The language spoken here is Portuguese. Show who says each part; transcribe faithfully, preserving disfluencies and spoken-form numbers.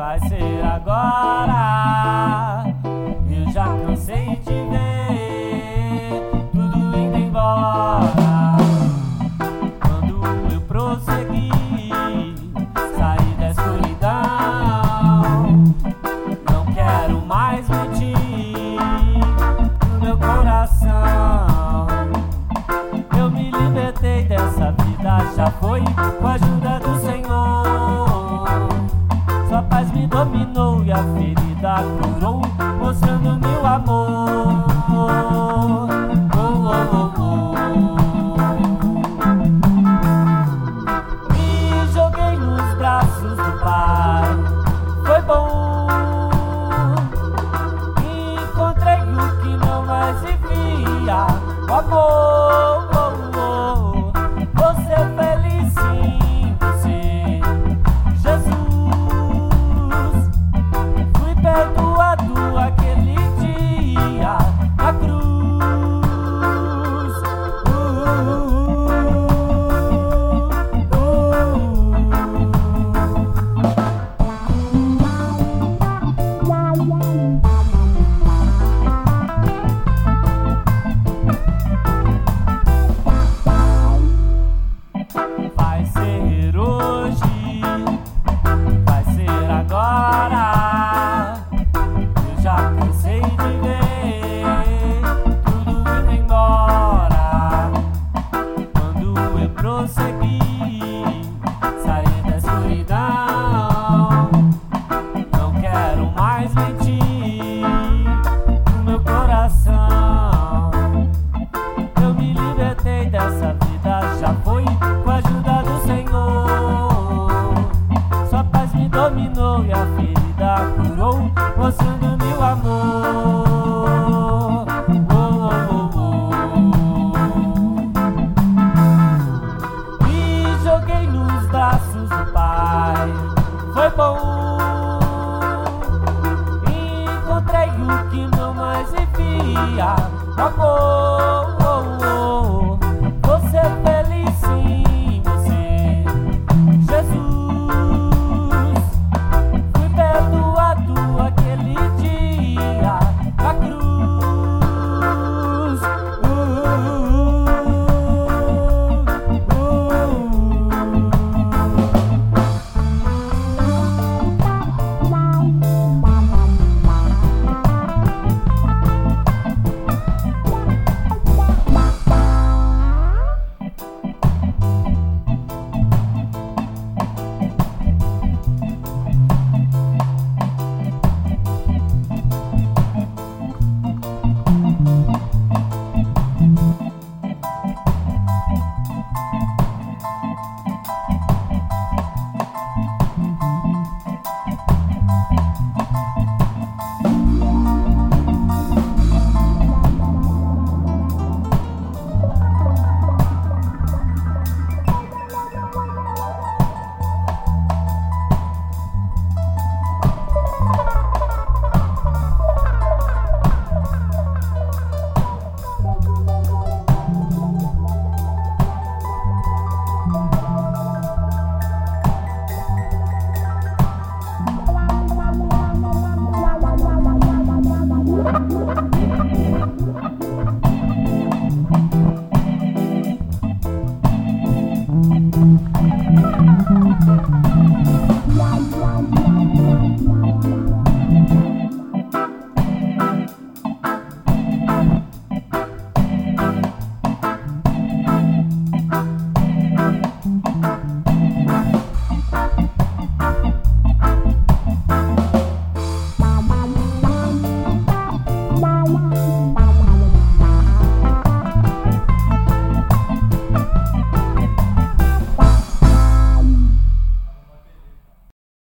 Speaker 1: vai ser agora. Eu já cansei de ver tudo indo embora. Quando eu prossegui, saí da escuridão. Não quero mais mentir no meu coração. Eu me libertei dessa vida, já foi com a ajuda do Senhor. Sua paz me dominou e a ferida curou, mostrando meu amor. Oh, oh, oh, oh. Me joguei nos braços do Pai, foi bom. Encontrei o que não mais vivia, o amor. Oh, oh. Vou ser feliz sim, você, Jesus. Fui perdoado aquele dia na cruz. Uh, uh, Vai ser hoje, vai ser agora. Eu já cansei de ver tudo indo embora. Quando eu prossegui, saí da escuridão. Não quero mais mentir no meu coração. Eu me libertei dessa vida, já foi com a ajuda do Senhor. Sua paz me dominou e a ferida curou, mostrando meu amor. Oh, oh, oh, oh. Me joguei nos braços do Pai, foi bom. Encontrei o que não mais vivia, amor.